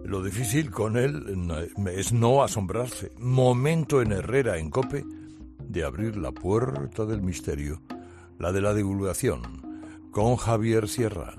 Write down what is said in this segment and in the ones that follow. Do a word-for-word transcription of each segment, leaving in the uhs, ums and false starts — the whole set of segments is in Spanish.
Lo difícil con él es no asombrarse. Momento en Herrera, en COPE, de abrir la puerta del misterio, la de la divulgación, con Javier Sierra.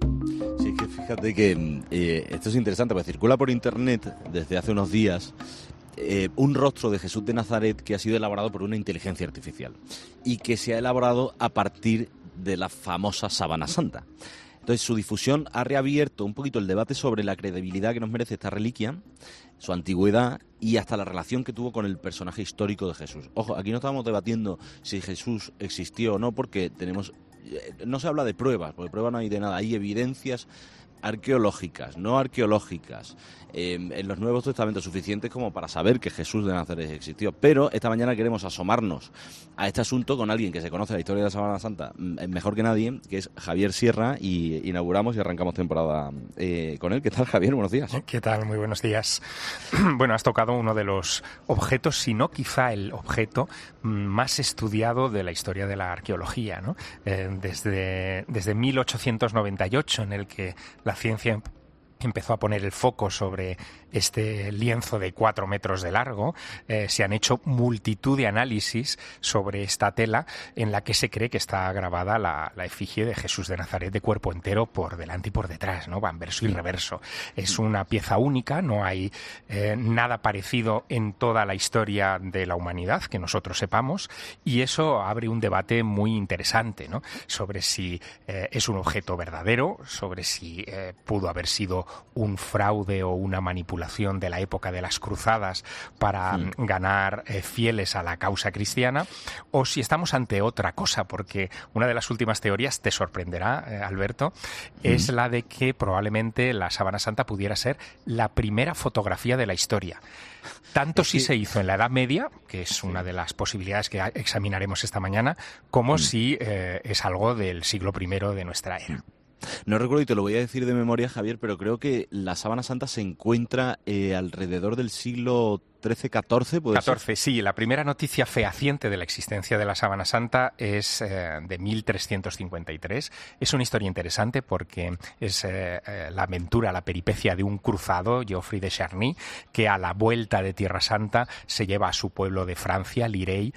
Sí, es que fíjate que eh, esto es interesante, porque circula por internet desde hace unos días eh, un rostro de Jesús de Nazaret que ha sido elaborado por una inteligencia artificial y que se ha elaborado a partir de la famosa Sábana Santa. Entonces, su difusión ha reabierto un poquito el debate sobre la credibilidad que nos merece esta reliquia, su antigüedad y hasta la relación que tuvo con el personaje histórico de Jesús. Ojo, aquí no estamos debatiendo si Jesús existió o no, porque tenemos... No se habla de pruebas, porque pruebas no hay de nada. Hay evidencias arqueológicas, no arqueológicas, eh, en los Nuevos Testamentos suficientes como para saber que Jesús de Nazaret existió. Pero esta mañana queremos asomarnos a este asunto con alguien que se conoce la historia de la Sábana Santa mejor que nadie, que es Javier Sierra, y inauguramos y arrancamos temporada eh, con él. ¿Qué tal, Javier? Buenos días. ¿Qué tal? Muy buenos días. Bueno, has tocado uno de los objetos, si no quizá el objeto más estudiado de la historia de la arqueología, ¿no? Eh, desde, desde mil ochocientos noventa y ocho, en el que la ciencia empezó a poner el foco sobre este lienzo de cuatro metros de largo, eh, se han hecho multitud de análisis sobre esta tela en la que se cree que está grabada la, la efigie de Jesús de Nazaret de cuerpo entero por delante y por detrás, ¿no? Va en verso y reverso. Es una pieza única, no hay eh, nada parecido en toda la historia de la humanidad que nosotros sepamos, y eso abre un debate muy interesante, ¿no? Sobre si eh, es un objeto verdadero, sobre si eh, pudo haber sido un fraude o una manipulación de la época de las cruzadas para sí. ganar eh, fieles a la causa cristiana, o si estamos ante otra cosa, porque una de las últimas teorías, te sorprenderá, eh, Alberto, sí. es la de que probablemente la Sábana Santa pudiera ser la primera fotografía de la historia. Tanto si se hizo en la Edad Media, que es una de las posibilidades que examinaremos esta mañana, como sí. si eh, es algo del siglo primero de nuestra era. No recuerdo y te lo voy a decir de memoria, Javier, pero creo que la Sábana Santa se encuentra eh, alrededor del siglo trece, catorce, ¿puede catorce, ser? Sí. La primera noticia fehaciente de la existencia de la Sábana Santa es eh, de mil trescientos cincuenta y tres. Es una historia interesante porque es eh, eh, la aventura, la peripecia de un cruzado, Geoffrey de Charny, que a la vuelta de Tierra Santa se lleva a su pueblo de Francia, Lirey,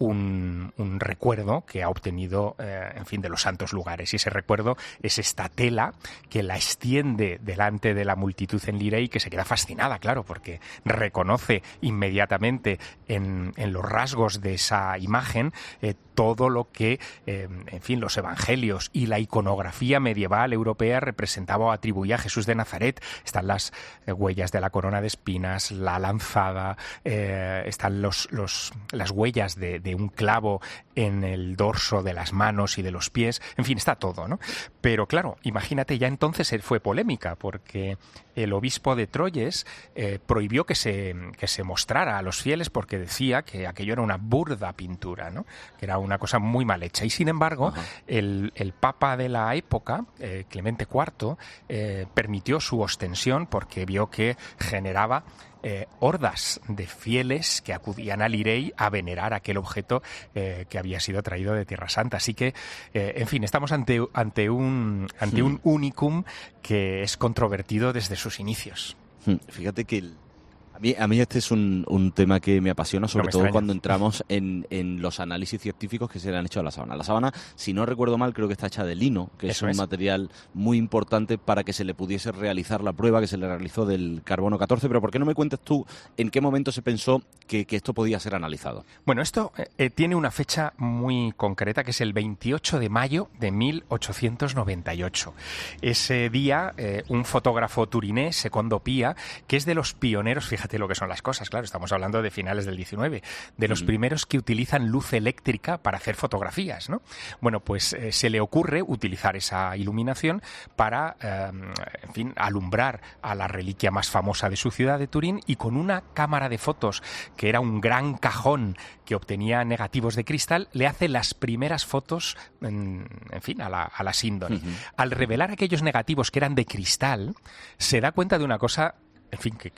Un, un recuerdo que ha obtenido, eh, en fin, de los santos lugares. Y ese recuerdo es esta tela que la extiende delante de la multitud en Lirey, que se queda fascinada, claro, porque reconoce inmediatamente en, en los rasgos de esa imagen eh, todo lo que, eh, en fin, los evangelios y la iconografía medieval europea representaba o atribuía a Jesús de Nazaret. Están las eh, huellas de la corona de espinas, la lanzada, eh, están los, los, las huellas de, de un clavo en el dorso de las manos y de los pies, en fin, está todo, ¿no? Pero claro, imagínate, ya entonces fue polémica, porque el obispo de Troyes eh, prohibió que se, que se mostrara a los fieles porque decía que aquello era una burda pintura, ¿no? Que era una cosa muy mal hecha. Y sin embargo, el, el papa de la época, eh, Clemente cuarto, eh, permitió su ostensión porque vio que generaba Eh, hordas de fieles que acudían a Lirey a venerar aquel objeto eh, que había sido traído de Tierra Santa. Así que, eh, en fin, estamos ante, ante, un, ante sí. un unicum que es controvertido desde sus inicios. Fíjate que el... A mí, a mí este es un, un tema que me apasiona, sobre no todo extraña. cuando entramos en, en los análisis científicos que se le han hecho a la sábana. La sábana, si no recuerdo mal, creo que está hecha de lino, que Eso es un es. material muy importante para que se le pudiese realizar la prueba que se le realizó del carbono catorce. Pero ¿por qué no me cuentas tú en qué momento se pensó que, que esto podía ser analizado? Bueno, esto eh, tiene una fecha muy concreta, que es el veintiocho de mayo de mil ochocientos noventa y ocho. Ese día, eh, un fotógrafo turinés, Secondo Pia, que es de los pioneros, fíjate lo que son las cosas, claro, estamos hablando de finales del diecinueve, de los mm. primeros que utilizan luz eléctrica para hacer fotografías, ¿no? Bueno, pues eh, se le ocurre utilizar esa iluminación para, eh, en fin, alumbrar a la reliquia más famosa de su ciudad de Turín, y con una cámara de fotos que era un gran cajón que obtenía negativos de cristal, le hace las primeras fotos, en, en fin, a la, a la síndone. Uh-huh. Al revelar aquellos negativos que eran de cristal, se da cuenta de una cosa, en fin, que, que,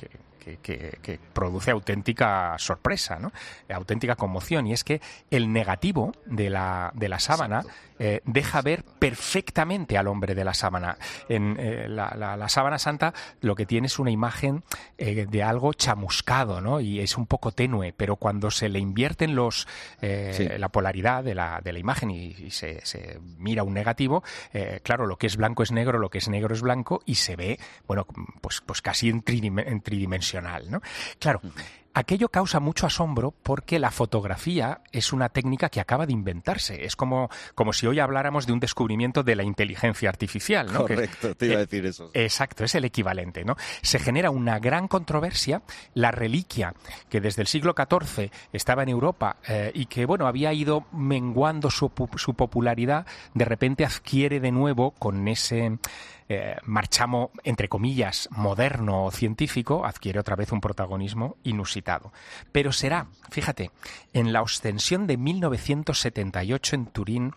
que, que, que produce auténtica sorpresa, ¿no? Auténtica conmoción, y es que el negativo de la, de la sábana eh, deja ver perfectamente al hombre de la sábana. En eh, la, la, la sábana santa lo que tiene es una imagen eh, de algo chamuscado, ¿no? Y es un poco tenue, pero cuando se le invierten los eh, sí. la polaridad de la, de la imagen y, y se, se mira un negativo, eh, claro, lo que es blanco es negro, lo que es negro es blanco, y se ve, bueno, pues, pues casi en, tridim- en tridimensional, ¿no? Claro, uh-huh. Aquello causa mucho asombro porque la fotografía es una técnica que acaba de inventarse. Es como, como si hoy habláramos de un descubrimiento de la inteligencia artificial, ¿no? Correcto, que, te iba eh, a decir eso. Exacto, es el equivalente, ¿no? Se genera una gran controversia. La reliquia, que desde el siglo catorce estaba en Europa eh, y que, bueno, había ido menguando su, su popularidad, de repente adquiere de nuevo con ese... Eh, marchamo, entre comillas, moderno o científico, adquiere otra vez un protagonismo inusitado. Pero será, fíjate, en la Ostensión de mil novecientos setenta y ocho en Turín,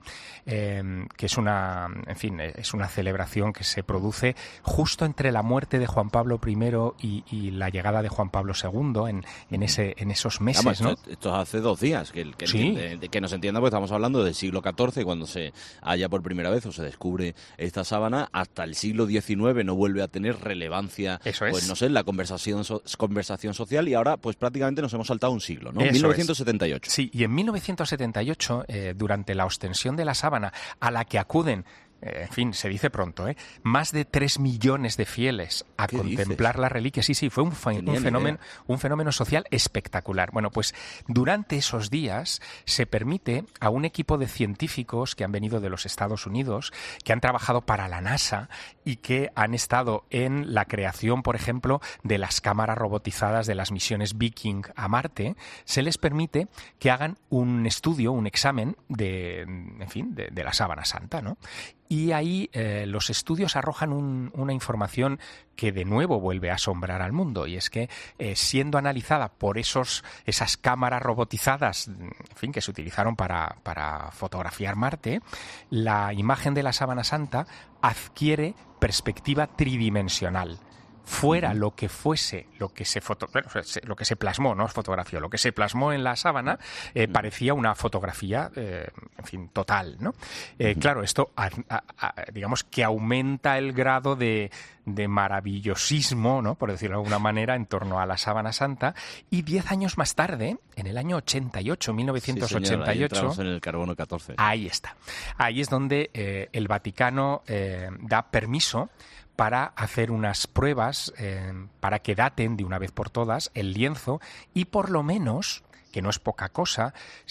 eh, que es una, en fin, es una celebración que se produce justo entre la muerte de Juan Pablo primero y, y la llegada de Juan Pablo segundo en, en, ese, en esos meses, Vamos, ¿no? Esto, esto hace dos días, que, que, ¿Sí? entiende, que nos entienda, porque estamos hablando del siglo catorce, cuando se halla por primera vez o se descubre esta sábana, hasta el siglo diecinueve no vuelve a tener relevancia, Eso es. pues no sé, la conversación so, conversación social, y ahora pues prácticamente nos hemos saltado un siglo, ¿no? Eso mil novecientos setenta y ocho. Es. Sí, y en mil novecientos setenta y ocho, eh, durante la ostensión de la sábana, a la que acuden, en fin, se dice pronto, ¿eh? Más de tres millones de fieles a contemplar dices? La reliquia. Sí, sí, fue un, fe- un, fenómeno, un fenómeno social espectacular. Bueno, pues durante esos días se permite a un equipo de científicos que han venido de los Estados Unidos, que han trabajado para la NASA y que han estado en la creación, por ejemplo, de las cámaras robotizadas de las misiones Viking a Marte, se les permite que hagan un estudio, un examen de, en fin, de, de la sábana santa, ¿no? Y ahí eh, los estudios arrojan un, una información que de nuevo vuelve a asombrar al mundo, y es que eh, siendo analizada por esos esas cámaras robotizadas, en fin, que se utilizaron para, para fotografiar Marte, la imagen de la sábana santa adquiere perspectiva tridimensional. Fuera lo que fuese, lo que se foto, bueno, lo que se plasmó, no es fotografía, lo que se plasmó en la sábana eh, parecía una fotografía, eh, en fin, total, ¿no? Eh, claro, esto, a, a, a, digamos, que aumenta el grado de, de maravillosismo, ¿no? Por decirlo de alguna manera, en torno a la sábana santa. Y diez años más tarde, en el año ochenta y ocho, mil novecientos ochenta y ocho, sí, señor, ahí entramos en el carbono catorce. Ahí está. Ahí es donde eh, el Vaticano eh, da permiso para hacer unas pruebas eh, para que daten de una vez por todas el lienzo y por lo menos, que no es poca cosa,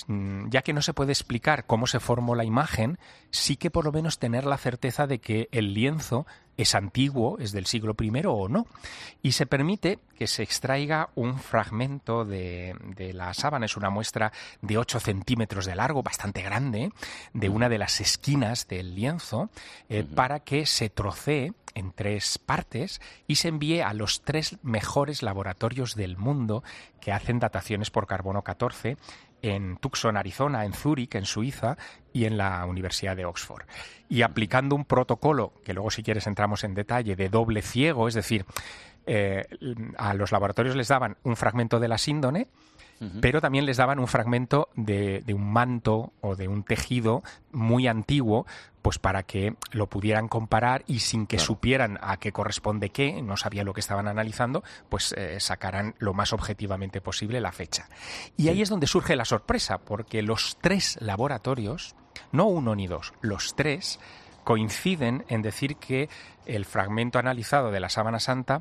ya que no se puede explicar cómo se formó la imagen, sí que por lo menos tener la certeza de que el lienzo es antiguo, es del siglo primero o no. Y se permite que se extraiga un fragmento de, de la sábana, es una muestra de ocho centímetros de largo, bastante grande, de una de las esquinas del lienzo, eh, uh-huh. para que se trocee en tres partes y se envíe a los tres mejores laboratorios del mundo que hacen dataciones por carbono catorce, en Tucson, Arizona, en Zúrich, en Suiza, y en la Universidad de Oxford. Y aplicando un protocolo, que luego si quieres entramos en detalle, de doble ciego, es decir, eh, a los laboratorios les daban un fragmento de la síndone, uh-huh. pero también les daban un fragmento de, de un manto o de un tejido muy antiguo, pues para que lo pudieran comparar y sin que claro. supieran a qué corresponde qué, no sabían lo que estaban analizando, pues eh, sacarán lo más objetivamente posible la fecha. Y sí. ahí es donde surge la sorpresa, porque los tres laboratorios, no uno ni dos, los tres coinciden en decir que el fragmento analizado de la sábana santa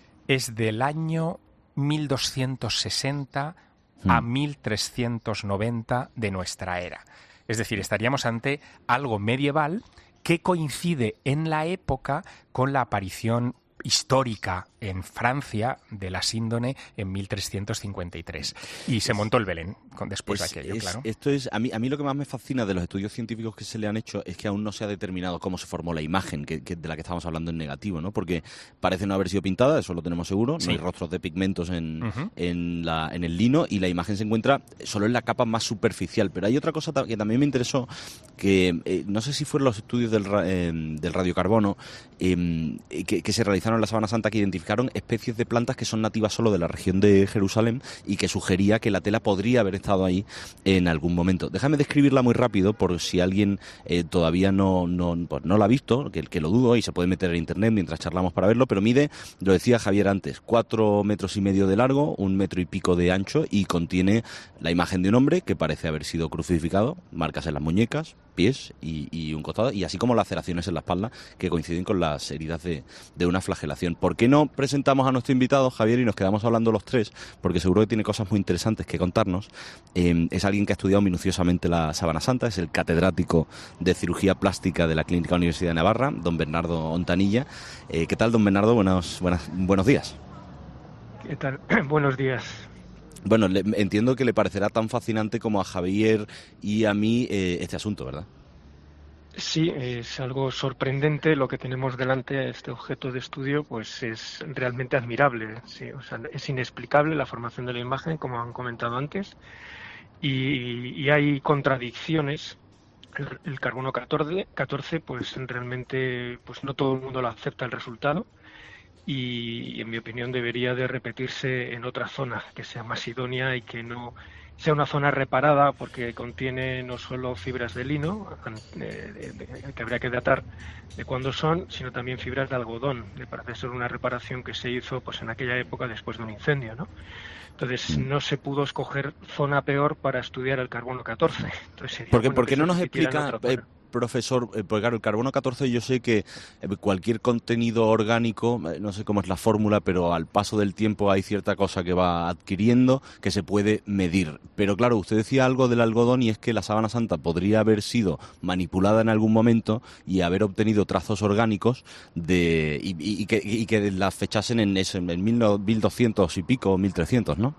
es del año mil doscientos sesenta hmm. a mil trescientos noventa de nuestra era. Es decir, estaríamos ante algo medieval que coincide en la época con la aparición histórica en Francia de la síndone en mil trescientos cincuenta y tres. Y se montó el Belén con, después es, de aquello, es, claro. Esto es, a mí, a mí lo que más me fascina de los estudios científicos que se le han hecho es que aún no se ha determinado cómo se formó la imagen que, que de la que estamos hablando en negativo, ¿no? Porque parece no haber sido pintada, eso lo tenemos seguro, sí. no hay rostros de pigmentos en, uh-huh. en, la, en el lino, y la imagen se encuentra solo en la capa más superficial. Pero hay otra cosa que también me interesó, que eh, no sé si fueron los estudios del, eh, del radiocarbono eh, que, que se realizaron en la Sábana Santa que identificaron especies de plantas que son nativas solo de la región de Jerusalén y que sugería que la tela podría haber estado ahí en algún momento. Déjame describirla muy rápido por si alguien eh, todavía no, no, pues no la ha visto, que, que lo dudo, y se puede meter en internet mientras charlamos para verlo, pero mide, lo decía Javier antes, cuatro metros y medio de largo, un metro y pico de ancho, y contiene la imagen de un hombre que parece haber sido crucificado, marcas en las muñecas, pies y, y un costado, y así como laceraciones en la espalda que coinciden con las heridas de, de una flagelación. ¿Por qué no presentamos a nuestro invitado, Javier, y nos quedamos hablando los tres? Porque seguro que tiene cosas muy interesantes que contarnos. Eh, es alguien que ha estudiado minuciosamente la Sábana Santa, es el catedrático de cirugía plástica de la Clínica Universidad de Navarra, don Bernardo Ontanilla. Eh, ¿Qué tal, don Bernardo? Buenos, buenas, buenos días. ¿Qué tal? Buenos días. Bueno, le, entiendo que le parecerá tan fascinante como a Javier y a mí eh, este asunto, ¿verdad? Sí, es algo sorprendente lo que tenemos delante. Este objeto de estudio pues es realmente admirable. Sí, o sea, es inexplicable la formación de la imagen, como han comentado antes, y, y hay contradicciones. El, el carbono catorce, catorce, pues realmente pues no todo el mundo lo acepta el resultado. Y en mi opinión debería de repetirse en otra zona que sea más idónea y que no sea una zona reparada, porque contiene no solo fibras de lino, eh, de, de, que habría que datar de cuándo son, sino también fibras de algodón. Me parece ser una reparación que se hizo pues en aquella época después de un incendio, ¿no? Entonces no se pudo escoger zona peor para estudiar el carbono catorce. Entonces, sería porque, bueno ¿por qué no nos explica, eh, profesor, eh, porque claro, el carbono catorce yo sé que eh, cualquier contenido orgánico, eh, no sé cómo es la fórmula, pero al paso del tiempo hay cierta cosa que va adquiriendo que se puede medir. Pero claro, usted decía algo del algodón y es que la Sábana Santa podría haber sido manipulada en algún momento y haber obtenido trazos orgánicos de y, y, y, que, y que las fechasen en, eso, en mil doscientos y pico, mil trescientos, ¿no?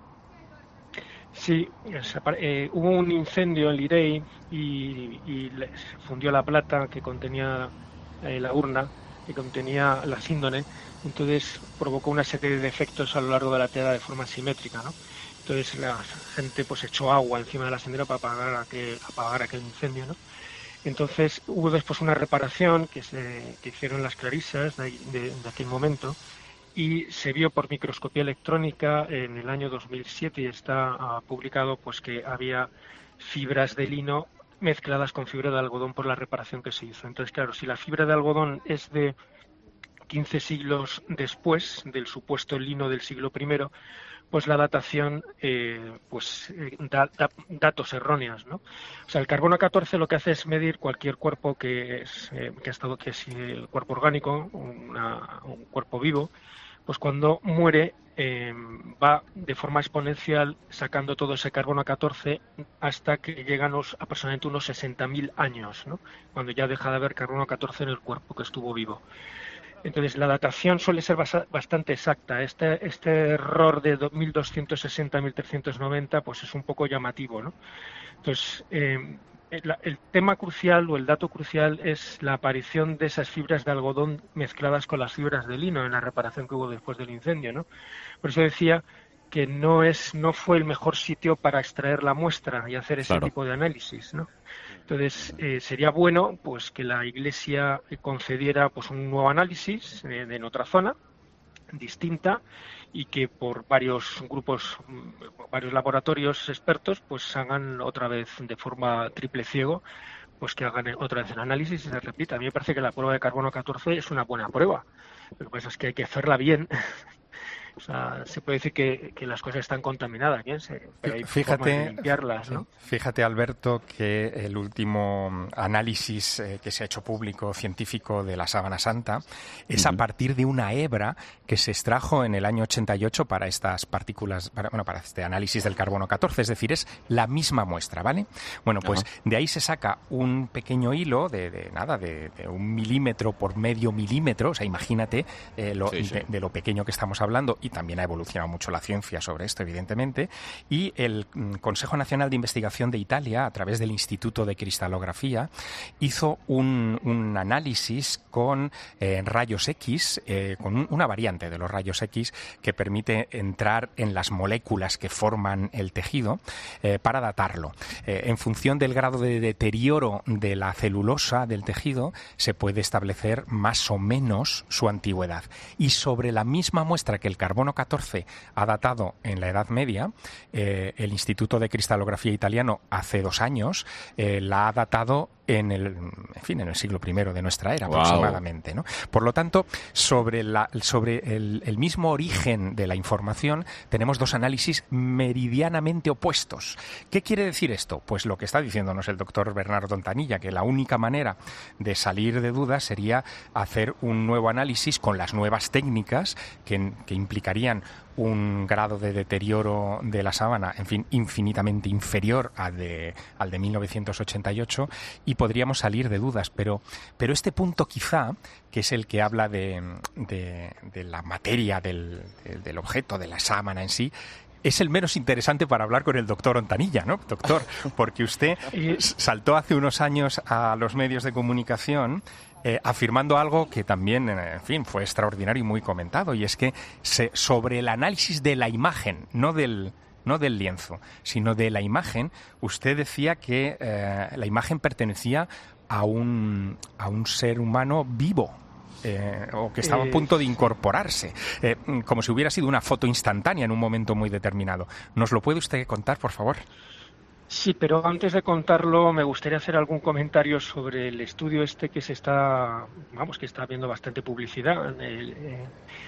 Sí, eh, hubo un incendio en Lirey y, y se fundió la plata que contenía eh, la urna, que contenía la síndone, entonces provocó una serie de defectos a lo largo de la tela de forma simétrica, ¿no? Entonces la gente pues echó agua encima de la sendera para apagar aquel, apagar aquel incendio, ¿no? Entonces hubo después una reparación que se que hicieron las clarisas de, de, de aquel momento, y se vio por microscopía electrónica en el año dos mil siete y está uh, publicado pues que había fibras de lino mezcladas con fibra de algodón por la reparación que se hizo. Entonces, claro, si la fibra de algodón es de quince siglos después del supuesto lino del siglo primero, pues la datación eh, pues eh, da, da datos erróneos, ¿no? O sea, el carbono catorce lo que hace es medir cualquier cuerpo que es eh, que ha estado que es el cuerpo orgánico, una, un cuerpo vivo, pues cuando muere eh, va de forma exponencial sacando todo ese carbono catorce hasta que llegan unos, aproximadamente unos sesenta mil años, ¿no? Cuando ya deja de haber carbono catorce en el cuerpo que estuvo vivo. Entonces la datación suele ser bastante exacta. Este, este error de mil doscientos sesenta a mil trescientos noventa pues es un poco llamativo, ¿no? Entonces eh, el, el tema crucial o el dato crucial es la aparición de esas fibras de algodón mezcladas con las fibras de lino en la reparación que hubo después del incendio, ¿no? Por eso decía que no es no fue el mejor sitio para extraer la muestra y hacer ese Claro. tipo de análisis, ¿no? Entonces eh, sería bueno pues que la Iglesia concediera pues un nuevo análisis eh, de en otra zona distinta y que por varios grupos, varios laboratorios expertos pues hagan otra vez de forma triple ciego, pues que hagan otra vez el análisis y se repita. A mí me parece que la prueba de carbono catorce es una buena prueba. Lo que pasa es que hay que hacerla bien. O sea, se puede decir que, que las cosas están contaminadas, ¿bien? Se, pero hay fíjate, formas de limpiarlas, ¿no? Fíjate, Alberto, que el último análisis eh, que se ha hecho público científico de la Sábana Santa es uh-huh. a partir de una hebra que se extrajo en el año ochenta y ocho para estas partículas, para, bueno, para este análisis del carbono catorce, es decir, es la misma muestra, ¿vale? Bueno, pues uh-huh. de ahí se saca un pequeño hilo de, de nada, de, de un milímetro por medio milímetro, o sea, imagínate eh, lo, sí, sí. De, de lo pequeño que estamos hablando, y también ha evolucionado mucho la ciencia sobre esto, evidentemente, y el Consejo Nacional de Investigación de Italia, a través del Instituto de Cristalografía, hizo un, un análisis con eh, rayos X, eh, con un, una variante de los rayos X que permite entrar en las moléculas que forman el tejido eh, para datarlo. Eh, en función del grado de deterioro de la celulosa del tejido, se puede establecer más o menos su antigüedad. Y sobre la misma muestra que el carbono catorce ha datado en la Edad Media, eh, el Instituto de Cristalografía italiano hace dos años eh, la ha datado en el, en fin, en el siglo primero de nuestra era, wow, aproximadamente, ¿no? Por lo tanto, sobre, la, sobre el, el mismo origen de la información tenemos dos análisis meridianamente opuestos. ¿Qué quiere decir esto? Pues lo que está diciéndonos el doctor Bernardo Ontanilla, que la única manera de salir de dudas sería hacer un nuevo análisis con las nuevas técnicas que, que implicarían un grado de deterioro de la sábana, en fin, infinitamente inferior al de, al de mil novecientos ochenta y ocho, y podríamos salir de dudas. Pero, pero este punto quizá, que es el que habla de, de, de la materia del, del objeto, de la sábana en sí, es el menos interesante para hablar con el doctor Ontanilla, ¿no, doctor? Porque usted saltó hace unos años a los medios de comunicación eh, afirmando algo que también, en fin, fue extraordinario y muy comentado, y es que se, sobre el análisis de la imagen, no del, no del lienzo, sino de la imagen, usted decía que eh, la imagen pertenecía a un, a un ser humano vivo. Eh, o que estaba a punto de incorporarse, eh, como si hubiera sido una foto instantánea en un momento muy determinado. ¿Nos lo puede usted contar, por favor? Sí, pero antes de contarlo me gustaría hacer algún comentario sobre el estudio este que se está, vamos, que está viendo bastante publicidad, el, eh,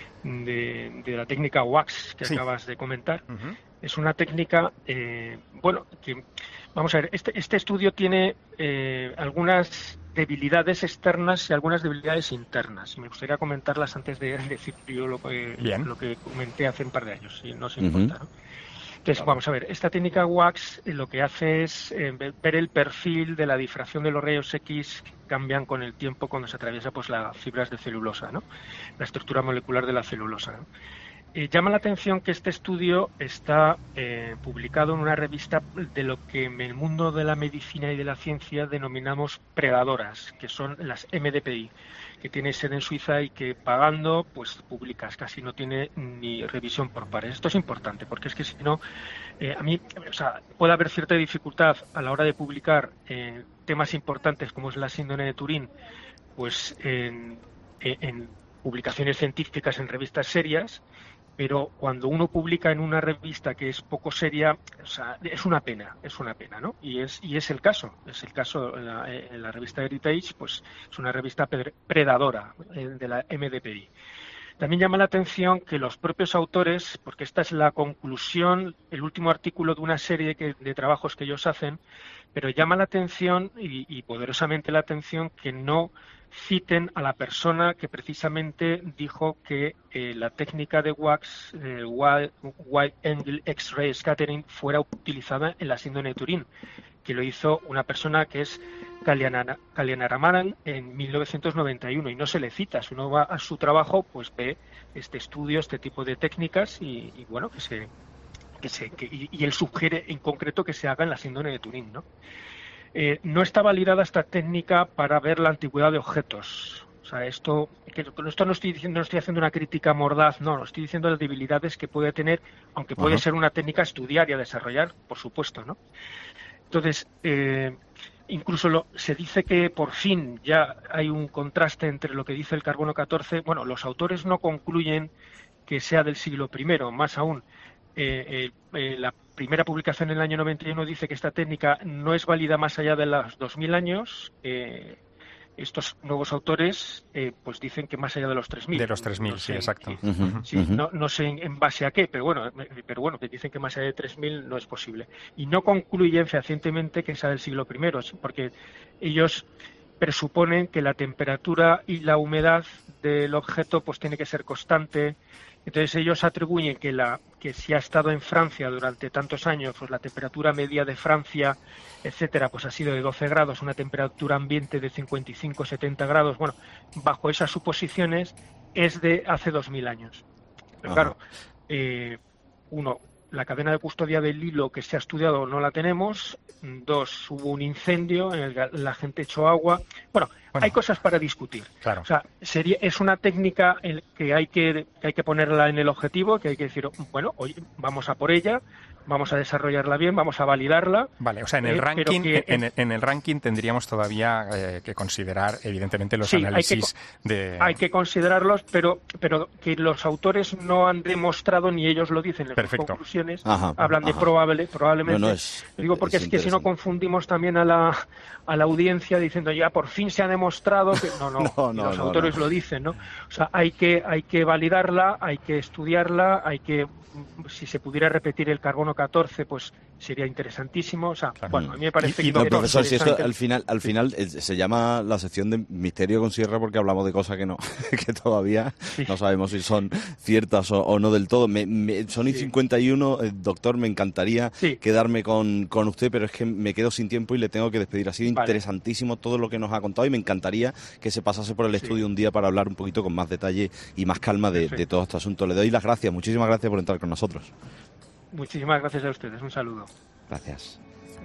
de, de la técnica WAX que sí. acabas de comentar. Uh-huh. Es una técnica, eh, bueno, que, vamos a ver, este, este estudio tiene eh, algunas debilidades externas y algunas debilidades internas. Me gustaría comentarlas antes de decir yo lo que, lo que comenté hace un par de años, si no se importa, uh-huh. ¿no? Entonces, vamos a ver, esta técnica WAX eh, lo que hace es eh, ver el perfil de la difracción de los rayos X que cambian con el tiempo cuando se atraviesa pues las fibras de celulosa, ¿no? La estructura molecular de la celulosa, ¿no? Eh, llama la atención que este estudio está eh, publicado en una revista de lo que en el mundo de la medicina y de la ciencia denominamos predadoras, que son las M D P I, que tiene sede en Suiza y que pagando pues publicas, casi no tiene ni revisión por pares. Esto es importante porque es que si no, eh, a mí, o sea, puede haber cierta dificultad a la hora de publicar eh, temas importantes como es la síndrome de Turín, pues en, en publicaciones científicas en revistas serias. Pero cuando uno publica en una revista que es poco seria, o sea, es una pena, es una pena, ¿no? Y es y es el caso, es el caso en la, en la revista Heritage, pues es una revista predadora de la M D P I. También llama la atención que los propios autores, porque esta es la conclusión, el último artículo de una serie que, de trabajos que ellos hacen, pero llama la atención y, y poderosamente la atención que no citen a la persona que precisamente dijo que eh, la técnica de WAX, eh, Wide, Wide Angle X-Ray Scattering, fuera utilizada en la síndrome de Turín, que lo hizo una persona que es Kalyanaramanan en mil novecientos noventa y uno, y no se le cita. Si uno va a su trabajo, pues ve este estudio, este tipo de técnicas, y, y bueno, que se, que se que, y, y él sugiere en concreto que se haga en la síndrome de Turín, ¿no? Eh, no está validada esta técnica para ver la antigüedad de objetos. O sea, esto, que, esto no estoy diciendo, no estoy haciendo una crítica mordaz, no, no estoy diciendo las debilidades que puede tener, aunque puede uh-huh. ser una técnica a estudiar y a desarrollar, por supuesto, ¿no? Entonces, eh, incluso lo, se dice que por fin ya hay un contraste entre lo que dice el carbono catorce. Bueno, los autores no concluyen que sea del siglo primero, más aún. Eh, eh, la primera publicación en el año noventa y uno dice que esta técnica no es válida más allá de los dos mil años. Eh, estos nuevos autores eh, pues dicen que más allá de los tres mil. De los tres mil, no sí, sé, exacto. Sí, uh-huh, sí, uh-huh. No, no sé en, en base a qué, pero bueno, pero bueno, que dicen que más allá de tres mil no es posible. Y no concluyen fehacientemente que sea del siglo primero, porque ellos presuponen que la temperatura y la humedad del objeto pues tiene que ser constante. Entonces ellos atribuyen que la que si ha estado en Francia durante tantos años, pues la temperatura media de Francia, etcétera, pues ha sido de doce grados, una temperatura ambiente de cincuenta y cinco, setenta grados. Bueno, bajo esas suposiciones es de hace dos mil años. Pero claro, eh, uno, la cadena de custodia del hilo que se ha estudiado no la tenemos. Dos, hubo un incendio en el que la gente echó agua. Bueno, bueno hay cosas para discutir. Claro. O sea, sería, es una técnica que hay que, que hay que ponerla en el objetivo, que hay que decir, bueno, oye, vamos a por ella, vamos a desarrollarla bien, vamos a validarla. Vale, o sea, en el eh, ranking que, en, el, en el ranking tendríamos todavía eh, que considerar, evidentemente, los sí, análisis hay que, de... Hay que considerarlos, pero pero que los autores no han demostrado, ni ellos lo dicen en sus conclusiones, ajá, hablan ajá. de probable, probablemente. No, no, es, digo porque es, es que si no confundimos también a la, a la audiencia diciendo, ya por fin se ha demostrado que... No, no, no, no los no, autores no. lo dicen, ¿no? O sea, hay que, hay que validarla, hay que estudiarla, hay que... Si se pudiera repetir el carbono catorce, pues sería interesantísimo. O sea, claro. Bueno, a mí me parece y, que... No, profesor, si esto al final, al final eh, se llama la sección de Misterio con Sierra porque hablamos de cosas que no, que todavía sí. no sabemos si son ciertas o, o no del todo. Me, me, son y cincuenta y uno, eh, doctor, me encantaría sí. quedarme con, con usted, pero es que me quedo sin tiempo y le tengo que despedir. Ha sido vale. interesantísimo todo lo que nos ha contado y me encantaría que se pasase por el sí. estudio un día para hablar un poquito con más detalle y más calma de, de todo este asunto. Le doy las gracias, muchísimas gracias por entrar con nosotros. Muchísimas gracias a ustedes, un saludo. Gracias.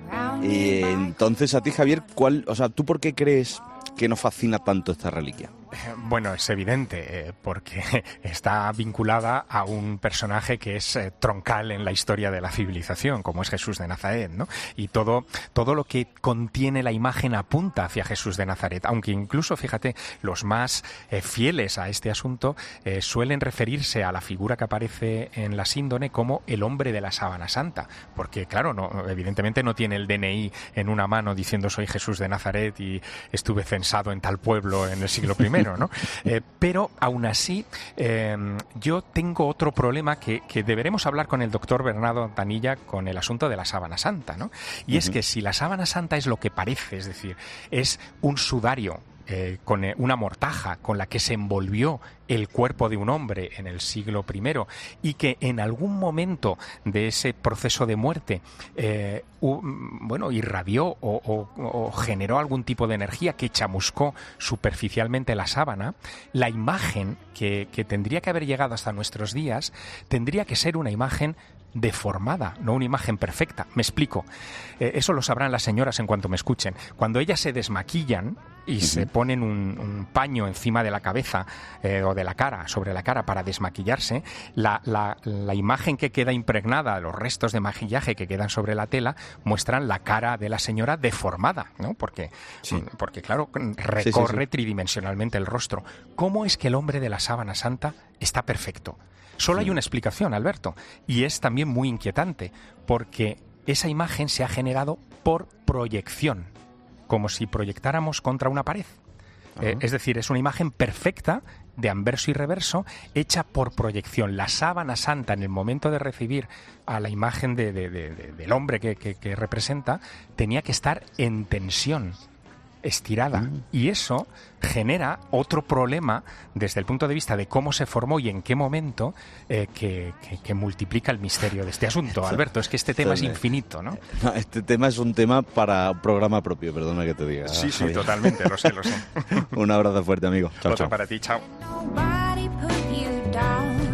Y entonces a ti, Javier, ¿cuál, o sea, ¿tú por qué crees que nos fascina tanto esta reliquia? Bueno, es evidente, eh, porque está vinculada a un personaje que es eh, troncal en la historia de la civilización, como es Jesús de Nazaret, ¿no? Y todo, todo lo que contiene la imagen apunta hacia Jesús de Nazaret, aunque incluso, fíjate, los más eh, fieles a este asunto eh, suelen referirse a la figura que aparece en la síndone como el hombre de la sábana santa, porque claro, no, evidentemente no tiene el D N I en una mano diciendo soy Jesús de Nazaret y estuve censado en tal pueblo en el siglo primero. ¿No? Eh, pero aún así eh, yo tengo otro problema que, que deberemos hablar con el doctor Bernardo Tanilla con el asunto de la sábana santa, ¿no? Y uh-huh. es que si la sábana santa es lo que parece, es decir, es un sudario Eh, con eh, una mortaja con la que se envolvió el cuerpo de un hombre en el siglo primero y que en algún momento de ese proceso de muerte eh, u, bueno, irradió o, o, o generó algún tipo de energía que chamuscó superficialmente la sábana, la imagen que, que tendría que haber llegado hasta nuestros días tendría que ser una imagen deformada, no una imagen perfecta. Me explico. Eh, eso lo sabrán las señoras en cuanto me escuchen. Cuando ellas se desmaquillan y uh-huh. se ponen un, un paño encima de la cabeza eh, o de la cara, sobre la cara para desmaquillarse, la, la, la imagen que queda impregnada, los restos de maquillaje que quedan sobre la tela, muestran la cara de la señora deformada, ¿no? Porque, sí. porque claro, recorre sí, sí, sí. tridimensionalmente el rostro. ¿Cómo es que el hombre de la sábana santa está perfecto? Solo hay una explicación, Alberto, y es también muy inquietante, porque esa imagen se ha generado por proyección, como si proyectáramos contra una pared. Uh-huh. Eh, es decir, es una imagen perfecta, de anverso y reverso, hecha por proyección. La sábana santa, en el momento de recibir a la imagen de, de, de, de, del hombre que, que, que representa, tenía que estar en tensión, estirada, mm. y eso genera otro problema desde el punto de vista de cómo se formó y en qué momento eh, que, que, que multiplica el misterio de este asunto. Alberto, es que este tema es infinito, ¿no? no este tema es un tema para un programa propio, perdona que te diga. Sí, sí, Javier. Totalmente, lo sé, lo sé. Un abrazo fuerte, amigo. Chao, Otro chao. para ti, chao.